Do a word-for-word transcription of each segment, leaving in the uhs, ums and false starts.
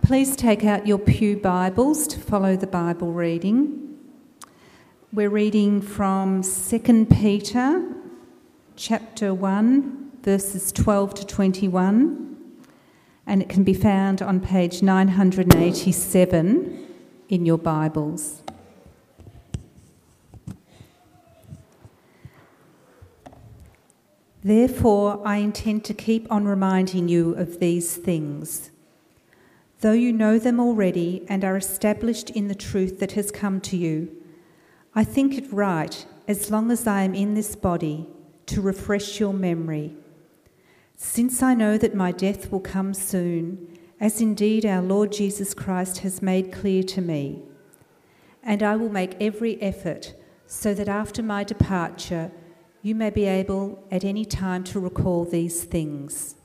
Please take out your pew Bibles to follow the Bible reading. We're reading from Second Peter chapter one, verses twelve to twenty-one, and it can be found on page nine hundred eighty-seven in your Bibles. Therefore, I intend to keep on reminding you of these things, though you know them already and are established in the truth that has come to you. I think it right, as long as I am in this body, to refresh your memory. Since I know that my death will come soon, as indeed our Lord Jesus Christ has made clear to me, and I will make every effort so that after my departure you may be able at any time to recall these things.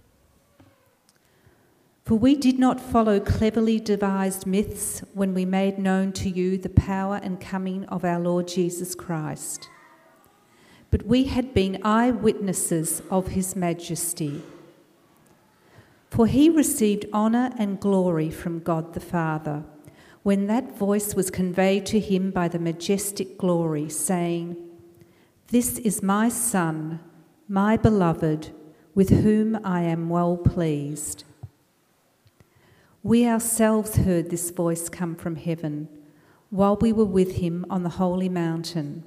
For we did not follow cleverly devised myths when we made known to you the power and coming of our Lord Jesus Christ, but we had been eyewitnesses of his majesty. For he received honour and glory from God the Father when that voice was conveyed to him by the majestic glory, saying, "This is my Son, my beloved, with whom I am well pleased." We ourselves heard this voice come from heaven while we were with him on the holy mountain.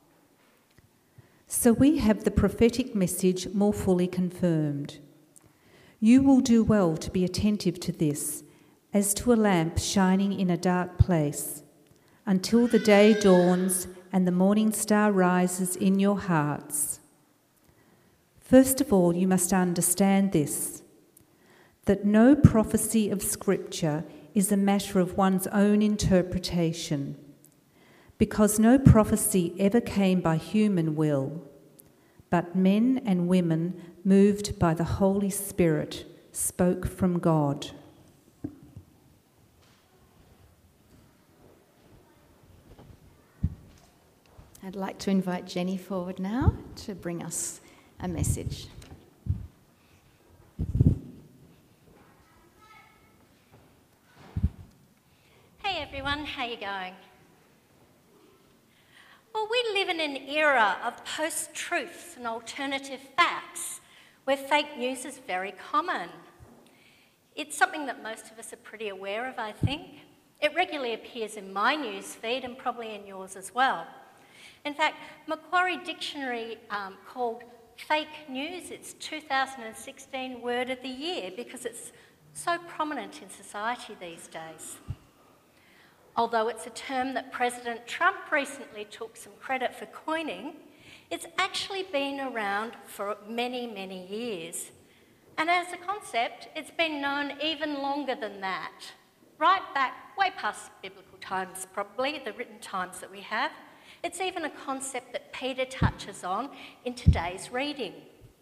So we have the prophetic message more fully confirmed. You will do well to be attentive to this, as to a lamp shining in a dark place, until the day dawns and the morning star rises in your hearts. First of all, you must understand this, that no prophecy of Scripture is a matter of one's own interpretation, because no prophecy ever came by human will, but men and women moved by the Holy Spirit spoke from God. I'd like to invite Jenny forward now to bring us a message. Hey everyone, how you going? Well, we live in an era of post-truths and alternative facts where fake news is very common. It's something that most of us are pretty aware of, I think. It regularly appears in my news feed and probably in yours as well. In fact, Macquarie Dictionary um, called fake news its two thousand sixteen word of the year because it's so prominent in society these days. Although it's a term that President Trump recently took some credit for coining, it's actually been around for many, many years. And as a concept, it's been known even longer than that, right back way past biblical times probably, the written times that we have. It's even a concept that Peter touches on in today's reading.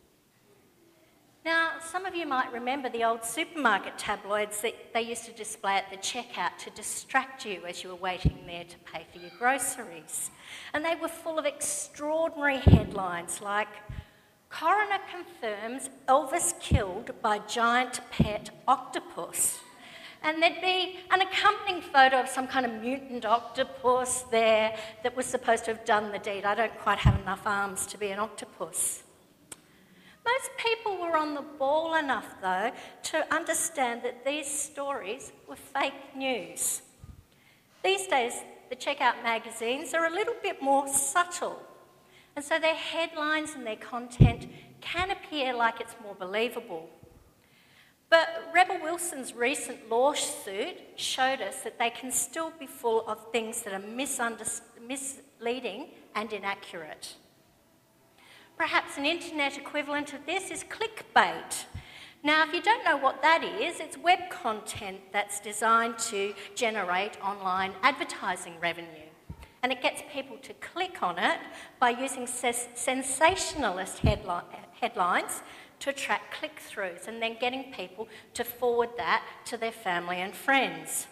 Now, some of you might remember the old supermarket tabloids that they used to display at the checkout to distract you as you were waiting there to pay for your groceries. And they were full of extraordinary headlines like, "Coroner confirms Elvis killed by giant pet octopus." And there'd be an accompanying photo of some kind of mutant octopus there that was supposed to have done the deed. I don't quite have enough arms to be an octopus. Most people were on the ball enough, though, to understand that these stories were fake news. These days, the checkout magazines are a little bit more subtle, and so their headlines and their content can appear like it's more believable. But Rebel Wilson's recent lawsuit showed us that they can still be full of things that are misunder- misleading and inaccurate. Perhaps an internet equivalent of this is clickbait. Now, if you don't know what that is, it's web content that's designed to generate online advertising revenue. And it gets people to click on it by using ses- sensationalist headli- headlines to attract click-throughs and then getting people to forward that to their family and friends.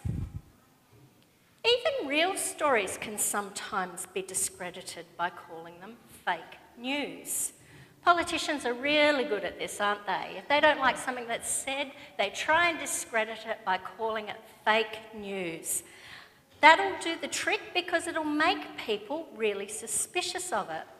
Even real stories can sometimes be discredited by calling them fake news. Politicians are really good at this, aren't they? If they don't like something that's said, they try and discredit it by calling it fake news. That'll do the trick because it'll make people really suspicious of it.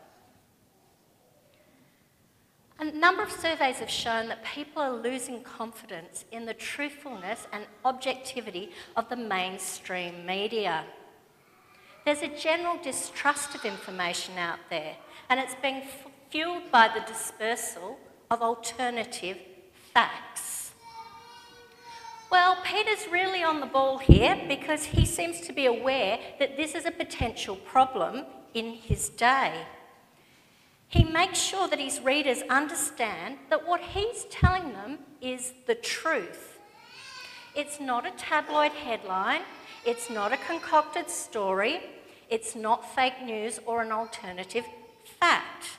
A number of surveys have shown that people are losing confidence in the truthfulness and objectivity of the mainstream media. There's a general distrust of information out there, and it's being fueled by the dispersal of alternative facts. Well, Peter's really on the ball here because he seems to be aware that this is a potential problem in his day. He makes sure that his readers understand that what he's telling them is the truth. It's not a tabloid headline, it's not a concocted story, it's not fake news or an alternative fact.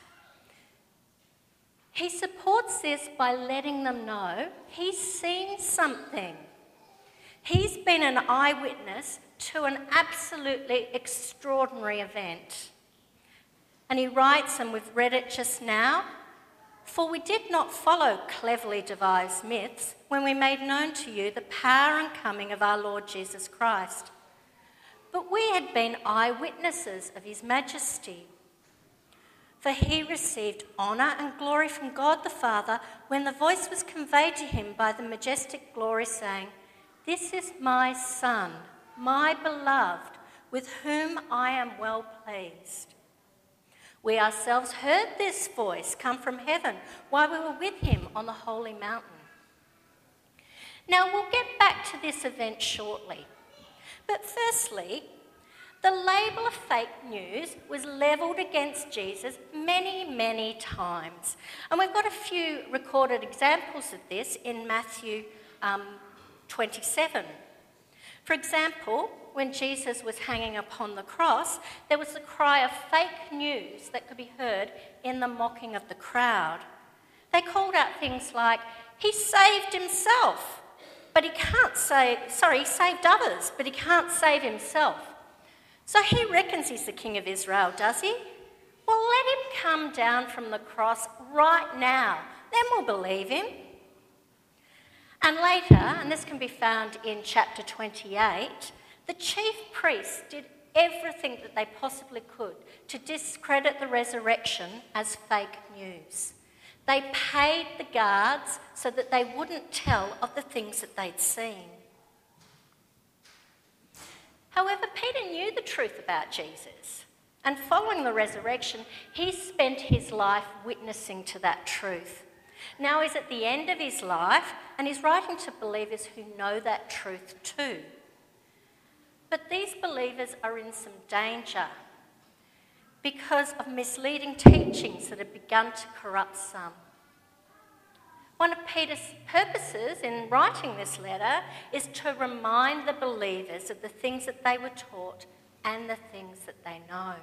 He supports this by letting them know he's seen something. He's been an eyewitness to an absolutely extraordinary event. And he writes, and we've read it just now, "For we did not follow cleverly devised myths when we made known to you the power and coming of our Lord Jesus Christ. But we had been eyewitnesses of his majesty. For he received honour and glory from God the Father when the voice was conveyed to him by the majestic glory saying, 'This is my Son, my beloved, with whom I am well pleased.' We ourselves heard this voice come from heaven while we were with him on the holy mountain." Now, we'll get back to this event shortly. But firstly, the label of fake news was levelled against Jesus many, many times. And we've got a few recorded examples of this in Matthew um, twenty-seven. For example, when Jesus was hanging upon the cross, there was the cry of fake news that could be heard in the mocking of the crowd. They called out things like, "He saved himself, but he can't save, sorry, he saved others, but he can't save himself. So he reckons he's the King of Israel, does he? Well, let him come down from the cross right now, then we'll believe him." And later, and this can be found in chapter twenty-eight, the chief priests did everything that they possibly could to discredit the resurrection as fake news. They paid the guards so that they wouldn't tell of the things that they'd seen. However, Peter knew the truth about Jesus, and following the resurrection, he spent his life witnessing to that truth. Now he's at the end of his life, and he's writing to believers who know that truth too. But these believers are in some danger because of misleading teachings that have begun to corrupt some. One of Peter's purposes in writing this letter is to remind the believers of the things that they were taught and the things that they know.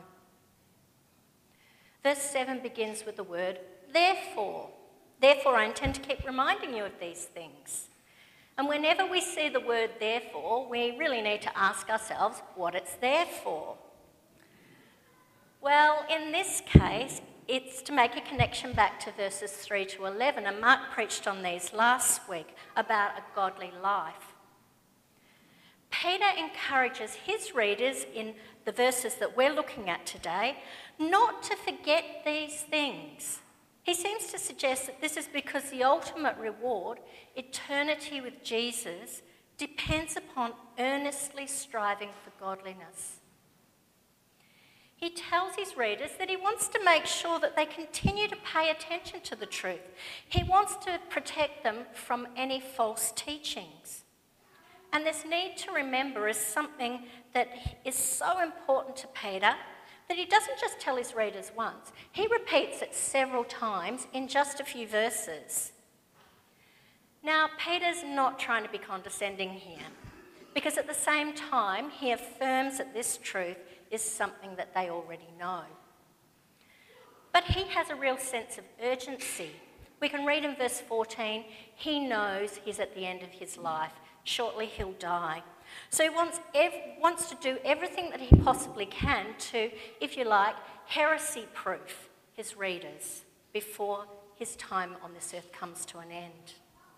Verse seven begins with the word, "Therefore." Therefore, I intend to keep reminding you of these things. And whenever we see the word therefore, we really need to ask ourselves what it's there for. Well, in this case, it's to make a connection back to verses three to eleven, and Mark preached on these last week about a godly life. Peter encourages his readers in the verses that we're looking at today not to forget these things. He seems to suggest that this is because the ultimate reward, eternity with Jesus, depends upon earnestly striving for godliness. He tells his readers that he wants to make sure that they continue to pay attention to the truth. He wants to protect them from any false teachings. And this need to remember is something that is so important to Peter that he doesn't just tell his readers once. He repeats it several times in just a few verses. Now, Peter's not trying to be condescending here, because at the same time, he affirms that this truth is something that they already know. But he has a real sense of urgency. We can read in verse fourteen, he knows he's at the end of his life. Shortly he'll die. So he wants, ev- wants to do everything that he possibly can to, if you like, heresy-proof his readers. before his time on this earth comes to an end.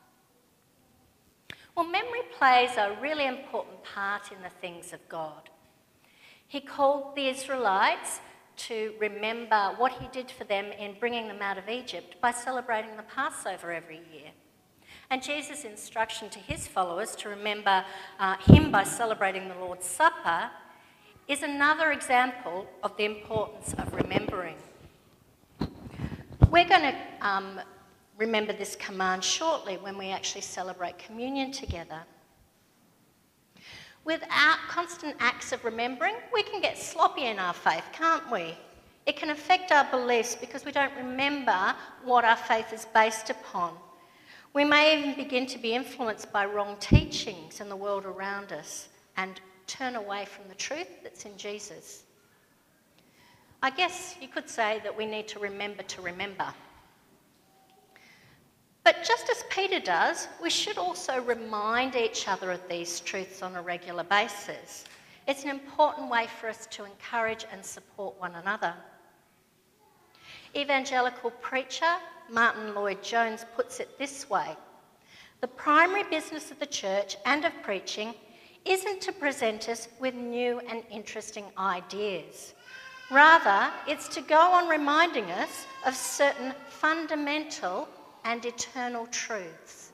Well, memory plays a really important part in the things of God. He called the Israelites to remember what he did for them in bringing them out of Egypt by celebrating the Passover every year. And Jesus' instruction to his followers to remember uh, him by celebrating the Lord's Supper is another example of the importance of remembering. We're going to um, remember this command shortly when we actually celebrate communion together. Without constant acts of remembering, we can get sloppy in our faith, can't we? It can affect our beliefs because we don't remember what our faith is based upon. We may even begin to be influenced by wrong teachings in the world around us and turn away from the truth that's in Jesus. I guess you could say that we need to remember to remember. But just as Peter does, we should also remind each other of these truths on a regular basis. It's an important way for us to encourage and support one another. Evangelical preacher Martin Lloyd-Jones puts it this way: the primary business of the church and of preaching isn't to present us with new and interesting ideas. Rather, it's to go on reminding us of certain fundamental and eternal truths.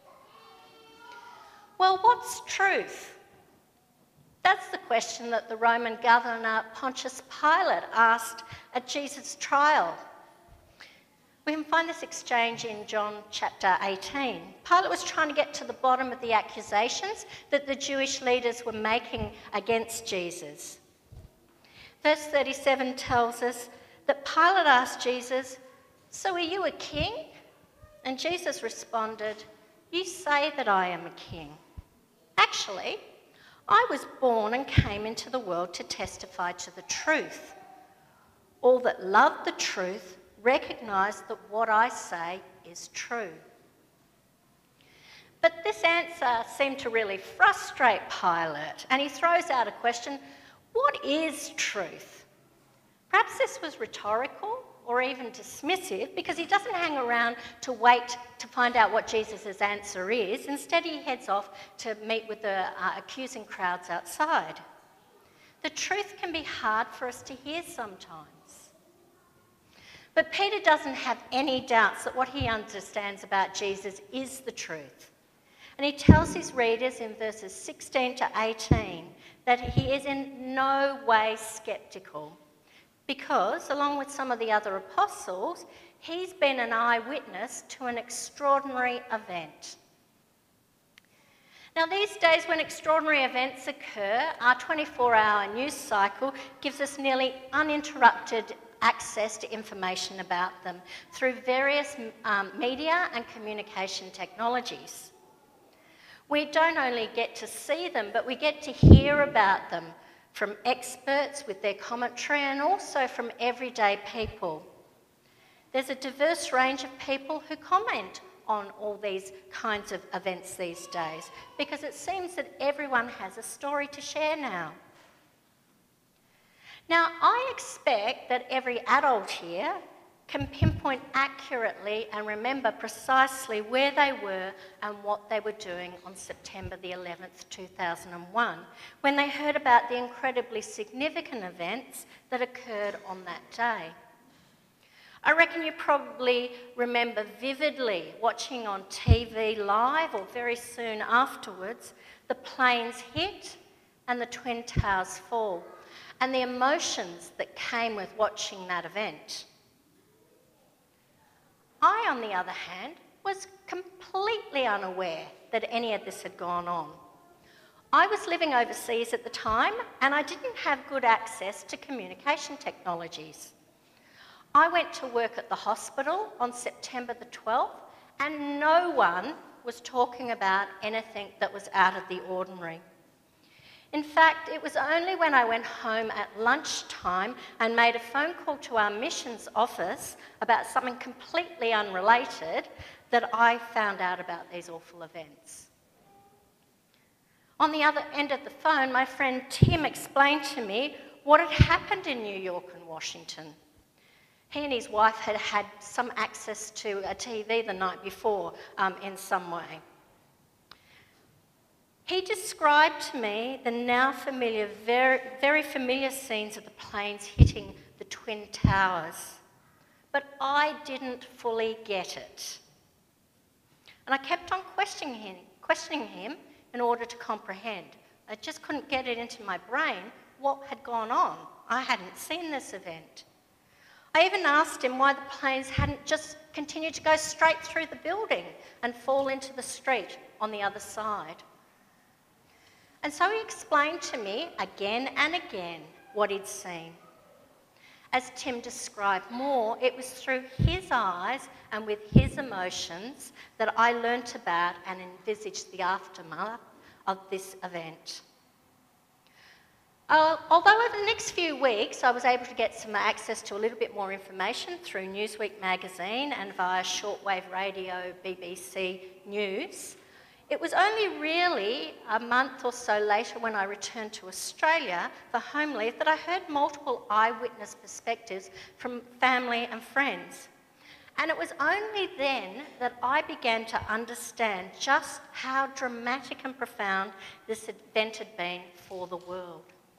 Well, what's truth? That's the question that the Roman governor Pontius Pilate asked at Jesus' trial. We can find this exchange in John chapter eighteen. Pilate was trying to get to the bottom of the accusations that the Jewish leaders were making against Jesus. Verse thirty-seven tells us that Pilate asked Jesus, "So are you a king?" And Jesus responded, "You say that I am a king. Actually, I was born and came into the world to testify to the truth. All that love the truth recognise that what I say is true." But this answer seemed to really frustrate Pilate, and he throws out a question: what is truth? Perhaps this was rhetorical or even dismissive, because he doesn't hang around to wait to find out what Jesus' answer is. Instead, he heads off to meet with the uh, accusing crowds outside. The truth can be hard for us to hear sometimes. But Peter doesn't have any doubts that what he understands about Jesus is the truth. And he tells his readers in verses sixteen to eighteen that he is in no way sceptical, because, along with some of the other apostles, he's been an eyewitness to an extraordinary event. Now, these days when extraordinary events occur, our twenty-four hour news cycle gives us nearly uninterrupted access to information about them through various um, media and communication technologies. We don't only get to see them, but we get to hear about them from experts with their commentary and also from everyday people. There's a diverse range of people who comment on all these kinds of events these days, because it seems that everyone has a story to share now. Now, I expect that every adult here can pinpoint accurately and remember precisely where they were and what they were doing on September the eleventh, two thousand one, when they heard about the incredibly significant events that occurred on that day. I reckon you probably remember vividly watching on T V live or very soon afterwards the planes hit and the Twin Towers fall, and the emotions that came with watching that event. I, on the other hand, was completely unaware that any of this had gone on. I was living overseas at the time, and I didn't have good access to communication technologies. I went to work at the hospital on September the twelfth, and no one was talking about anything that was out of the ordinary. In fact, it was only when I went home at lunchtime and made a phone call to our missions office about something completely unrelated that I found out about these awful events. On the other end of the phone, my friend Tim explained to me what had happened in New York and Washington. he and his wife had had some access to a T V the night before um, in some way. He described to me the now familiar, very, very familiar scenes of the planes hitting the Twin Towers, but I didn't fully get it. And I kept on questioning him, questioning him in order to comprehend. I just couldn't get it into my brain what had gone on. I hadn't seen this event. I even asked him why the planes hadn't just continued to go straight through the building and fall into the street on the other side. And so he explained to me again and again what he'd seen. As Tim described more, it was through his eyes and with his emotions that I learnt about and envisaged the aftermath of this event. Uh, although over the next few weeks I was able to get some access to a little bit more information through Newsweek magazine and via shortwave radio B B C News, it was only really a month or so later when I returned to Australia for home leave that I heard multiple eyewitness perspectives from family and friends. And it was only then that I began to understand just how dramatic and profound this event had been for the world.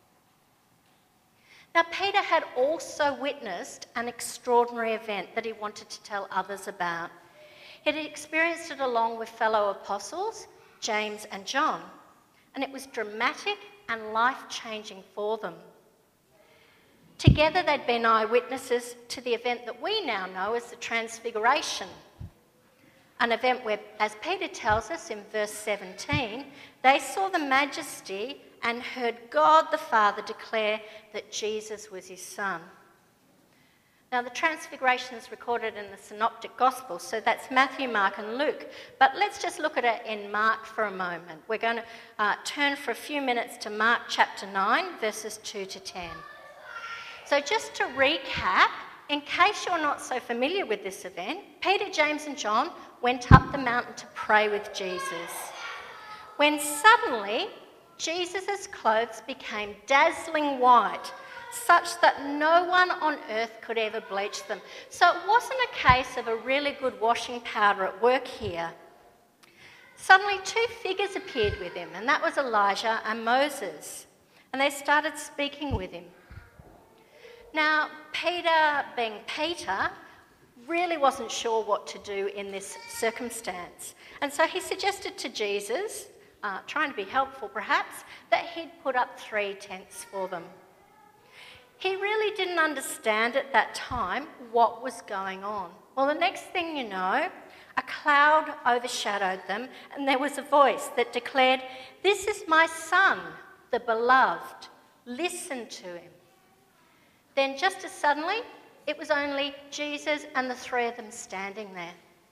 Now, Peter had also witnessed an extraordinary event that he wanted to tell others about. He had experienced it along with fellow apostles, James and John, and it was dramatic and life-changing for them. Together, they'd been eyewitnesses to the event that we now know as the Transfiguration, an event where, as Peter tells us in verse seventeen, they saw the majesty and heard God the Father declare that Jesus was his Son. Now, the Transfiguration is recorded in the Synoptic Gospels, so that's Matthew, Mark and Luke. But let's just look at it in Mark for a moment. We're going to uh, turn for a few minutes to Mark chapter nine, verses two to ten. So just to recap, in case you're not so familiar with this event, Peter, James and John went up the mountain to pray with Jesus, when suddenly Jesus' clothes became dazzling white, such that no one on earth could ever bleach them. So it wasn't a case of a really good washing powder at work here. Suddenly two figures appeared with him, and that was Elijah and Moses, and they started speaking with him. Now, Peter, being Peter, really wasn't sure what to do in this circumstance, and so he suggested to Jesus, uh, trying to be helpful perhaps, that he'd put up three tents for them. He really didn't understand at that time what was going on. Well, the next thing you know, a cloud overshadowed them, and there was a voice that declared, "This is my son, the beloved. Listen to him." Then just as suddenly, it was only Jesus and the three of them standing there.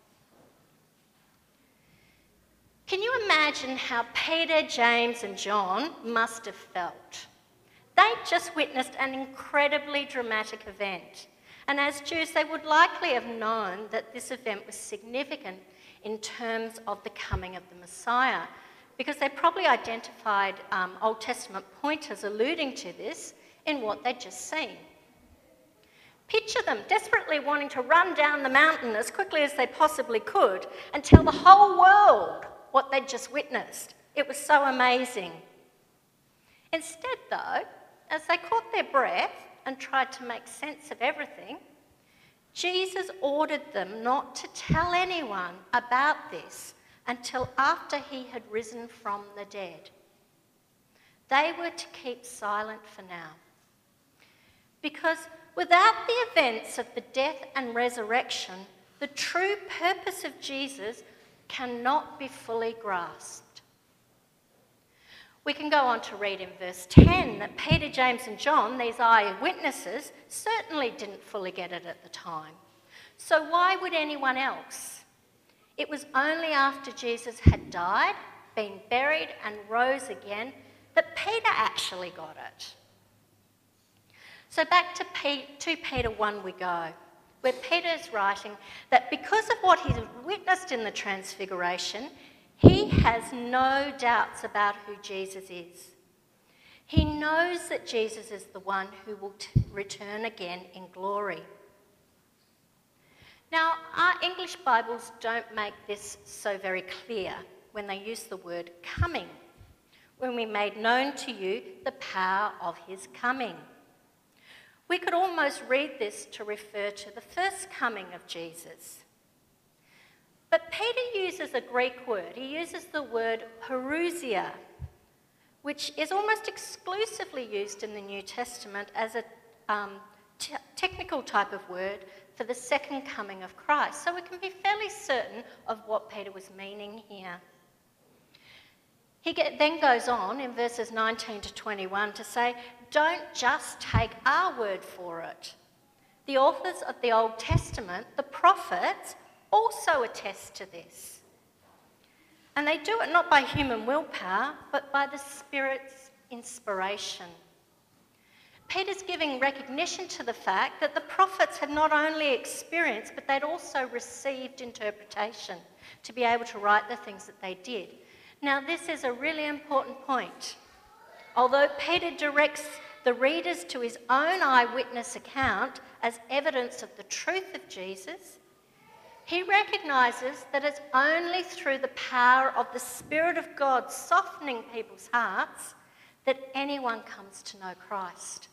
Can you imagine how Peter, James and John must have felt? They'd just witnessed an incredibly dramatic event. And as Jews, they would likely have known that this event was significant in terms of the coming of the Messiah, because they probably identified um, Old Testament pointers alluding to this in what they'd just seen. Picture them desperately wanting to run down the mountain as quickly as they possibly could and tell the whole world what they'd just witnessed. It was so amazing. Instead, though, as they caught their breath and tried to make sense of everything, Jesus ordered them not to tell anyone about this until after he had risen from the dead. They were to keep silent for now, because without the events of the death and resurrection, the true purpose of Jesus cannot be fully grasped. We can go on to read in verse ten that Peter, James and John, these eyewitnesses, certainly didn't fully get it at the time. So why would anyone else? It was only after Jesus had died, been buried and rose again that Peter actually got it. So back to, P- to Peter one we go, where Peter is writing that because of what he's witnessed in the Transfiguration, he has no doubts about who Jesus is. He knows that Jesus is the one who will t- return again in glory. Now, our English Bibles don't make this so very clear when they use the word coming, when we made known to you the power of his coming. We could almost read this to refer to the first coming of Jesus. But Peter uses a Greek word. He uses the word parousia, which is almost exclusively used in the New Testament as a um, t- technical type of word for the second coming of Christ. So we can be fairly certain of what Peter was meaning here. He get, then goes on in verses nineteen to twenty-one to say, don't just take our word for it. The authors of the Old Testament, the prophets, also attest to this. And they do it not by human willpower, but by the Spirit's inspiration. Peter's giving recognition to the fact that the prophets had not only experienced, but they'd also received interpretation to be able to write the things that they did. Now, this is a really important point. Although Peter directs the readers to his own eyewitness account as evidence of the truth of Jesus, he recognises that it's only through the power of the Spirit of God softening people's hearts that anyone comes to know Christ.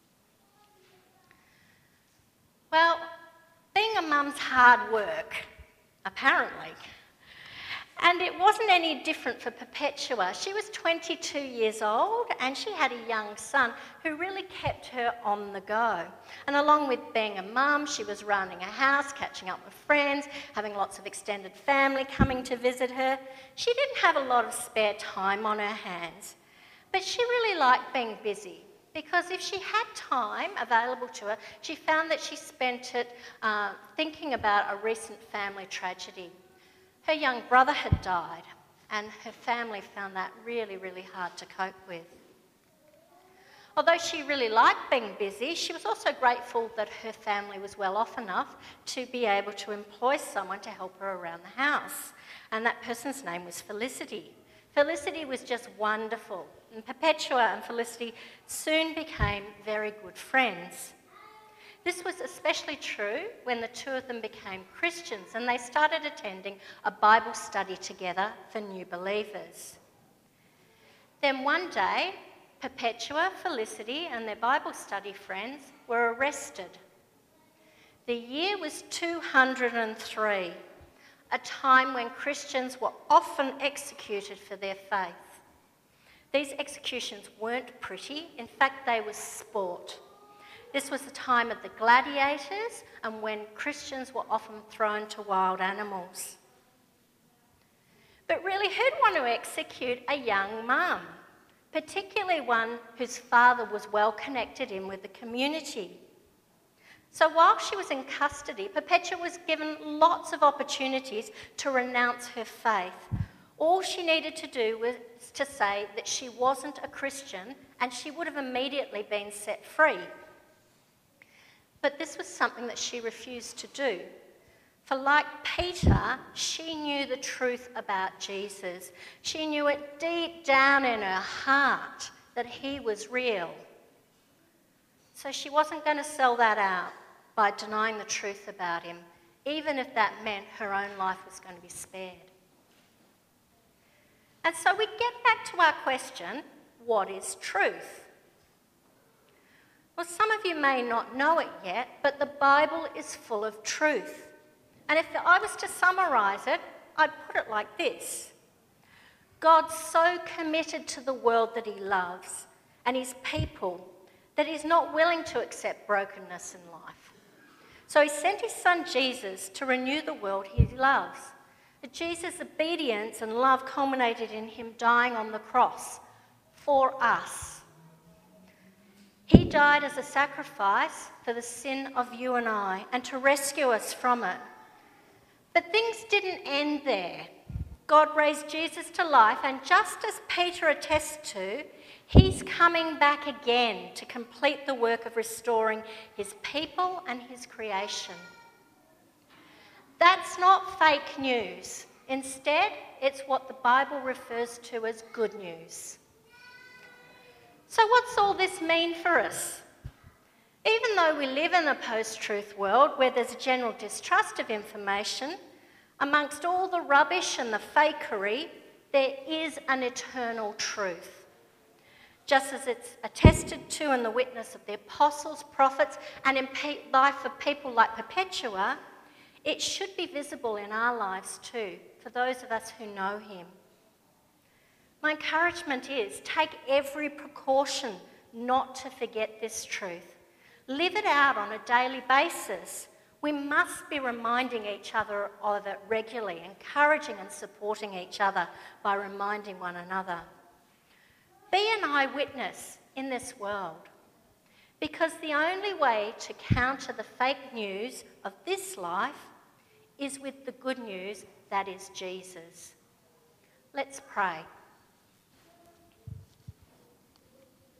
Well, being a mum's hard work, apparently. And it wasn't any different for Perpetua. She was twenty-two years old and she had a young son who really kept her on the go. And along with being a mum, she was running a house, catching up with friends, having lots of extended family coming to visit her. She didn't have a lot of spare time on her hands, but she really liked being busy. Because if she had time available to her, she found that she spent it uh, thinking about a recent family tragedy. Her young brother had died, and her family found that really, really hard to cope with. Although she really liked being busy, she was also grateful that her family was well off enough to be able to employ someone to help her around the house. And that person's name was Felicity. Felicity was just wonderful, and Perpetua and Felicity soon became very good friends. This was especially true when the two of them became Christians and they started attending a Bible study together for new believers. Then one day, Perpetua, Felicity and their Bible study friends were arrested. The year was two hundred three. A time when Christians were often executed for their faith. These executions weren't pretty, in fact they were sport. This was the time of the gladiators and when Christians were often thrown to wild animals. But really, who'd want to execute a young mum, particularly one whose father was well connected in with the community? So while she was in custody, Perpetua was given lots of opportunities to renounce her faith. All she needed to do was to say that she wasn't a Christian and she would have immediately been set free. But this was something that she refused to do. For like Peter, she knew the truth about Jesus. She knew it deep down in her heart that he was real. So she wasn't going to sell that out by denying the truth about him, even if that meant her own life was going to be spared. And so we get back to our question, what is truth? Well, some of you may not know it yet, but the Bible is full of truth. And if I was to summarise it, I'd put it like this. God's so committed to the world that he loves and his people that he's not willing to accept brokenness in life. So he sent his son Jesus to renew the world he loves. But Jesus' obedience and love culminated in him dying on the cross for us. He died as a sacrifice for the sin of you and I and to rescue us from it. But things didn't end there. God raised Jesus to life, and just as Peter attests to, he's coming back again to complete the work of restoring his people and his creation. That's not fake news. Instead, it's what the Bible refers to as good news. So what's all this mean for us? Even though we live in a post-truth world where there's a general distrust of information, amongst all the rubbish and the fakery, there is an eternal truth. Just as it's attested to in the witness of the apostles, prophets, and in pe- life of people like Perpetua, it should be visible in our lives too, for those of us who know him. My encouragement is take every precaution not to forget this truth. Live it out on a daily basis. We must be reminding each other of it regularly, encouraging and supporting each other by reminding one another. Be an eyewitness in this world, because the only way to counter the fake news of this life is with the good news that is Jesus. Let's pray.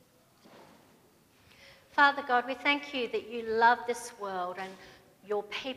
Father God, we thank you that you love this world and your people